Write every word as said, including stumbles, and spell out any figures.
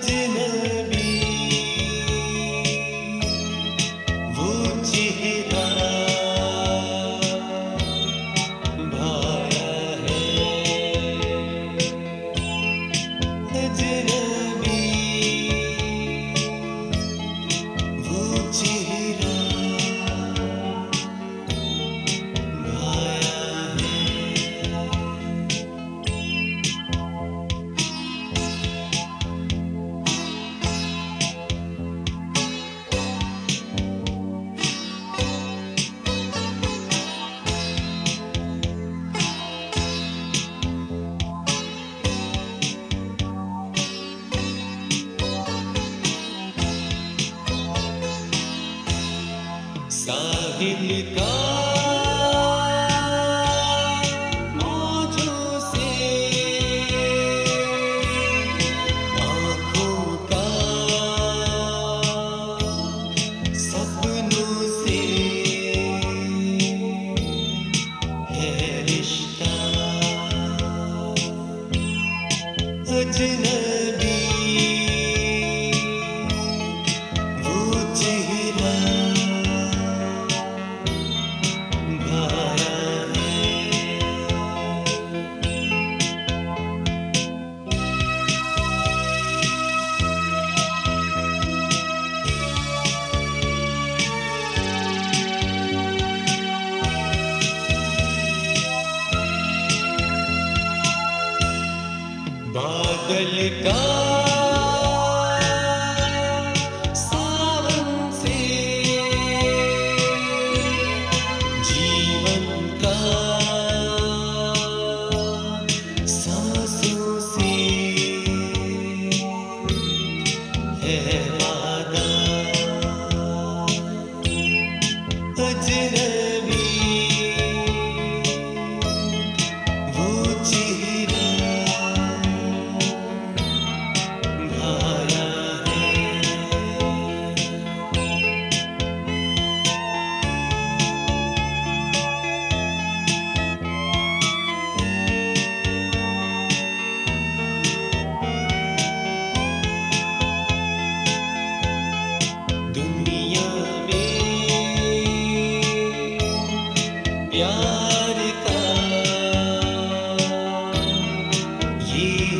अजनबी वो चेहरा भाया है। अजनबी वो चेहरा भाया है। साहिल का मौजों से आँखों का सपनों से है रिश्ता। अजनबी वो चेहरा भाया है। बादल का सावन से जीवन का सांसों से है वादा। अजनबी वो चेहरा भाया है। दुनिया में प्यार का ये